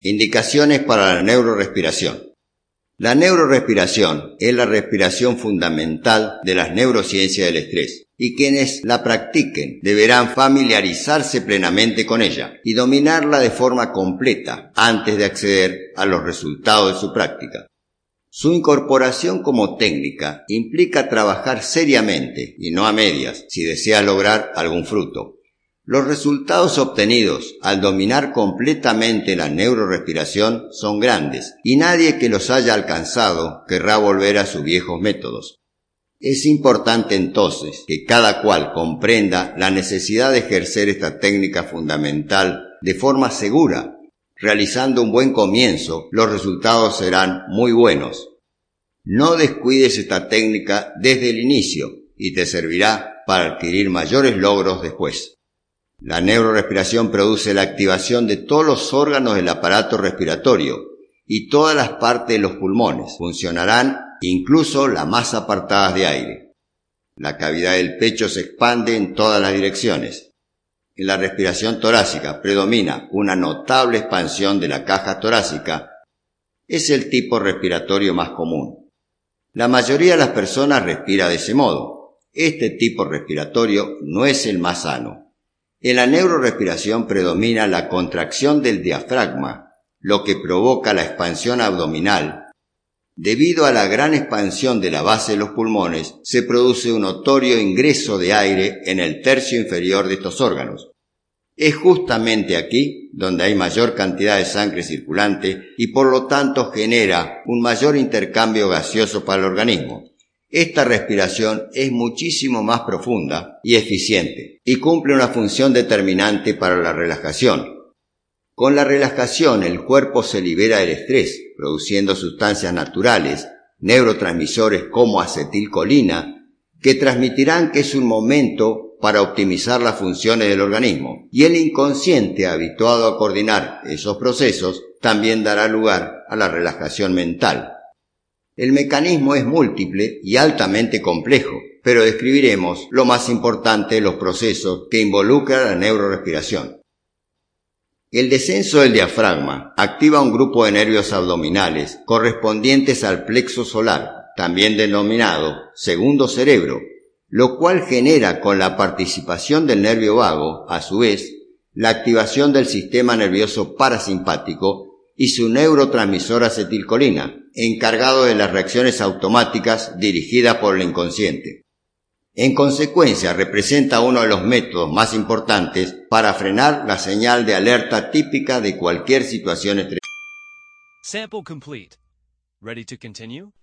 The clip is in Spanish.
Indicaciones para la neurorespiración. La neurorespiración es la respiración fundamental de las neurociencias del estrés, y quienes la practiquen deberán familiarizarse plenamente con ella y dominarla de forma completa antes de acceder a los resultados de su práctica. Su incorporación como técnica implica trabajar seriamente y no a medias si desea lograr algún fruto. Los resultados obtenidos al dominar completamente la neurorespiración son grandes y nadie que los haya alcanzado querrá volver a sus viejos métodos. Es importante entonces que cada cual comprenda la necesidad de ejercer esta técnica fundamental de forma segura. Realizando un buen comienzo, los resultados serán muy buenos. No descuides esta técnica desde el inicio y te servirá para adquirir mayores logros después. La neurorespiración produce la activación de todos los órganos del aparato respiratorio y todas las partes de los pulmones. Funcionarán incluso las más apartadas de aire. La cavidad del pecho se expande en todas las direcciones. En la respiración torácica predomina una notable expansión de la caja torácica. Es el tipo respiratorio más común. La mayoría de las personas respira de ese modo. Este tipo respiratorio no es el más sano. En la neurorespiración predomina la contracción del diafragma, lo que provoca la expansión abdominal. Debido a la gran expansión de la base de los pulmones, se produce un notorio ingreso de aire en el tercio inferior de estos órganos. Es justamente aquí donde hay mayor cantidad de sangre circulante y por lo tanto genera un mayor intercambio gaseoso para el organismo. Esta respiración es muchísimo más profunda y eficiente y cumple una función determinante para la relajación. Con la relajación el cuerpo se libera del estrés, produciendo sustancias naturales, neurotransmisores como acetilcolina, que transmitirán que es un momento para optimizar las funciones del organismo, y el inconsciente habituado a coordinar esos procesos también dará lugar a la relajación mental. El mecanismo es múltiple y altamente complejo, pero describiremos lo más importante de los procesos que involucran la neurorespiración. El descenso del diafragma activa un grupo de nervios abdominales correspondientes al plexo solar, también denominado segundo cerebro, lo cual genera con la participación del nervio vago, a su vez, la activación del sistema nervioso parasimpático y su neurotransmisor acetilcolina, encargado de las reacciones automáticas dirigidas por el inconsciente. En consecuencia, representa uno de los métodos más importantes para frenar la señal de alerta típica de cualquier situación estresante. Sample complete. Ready to continue?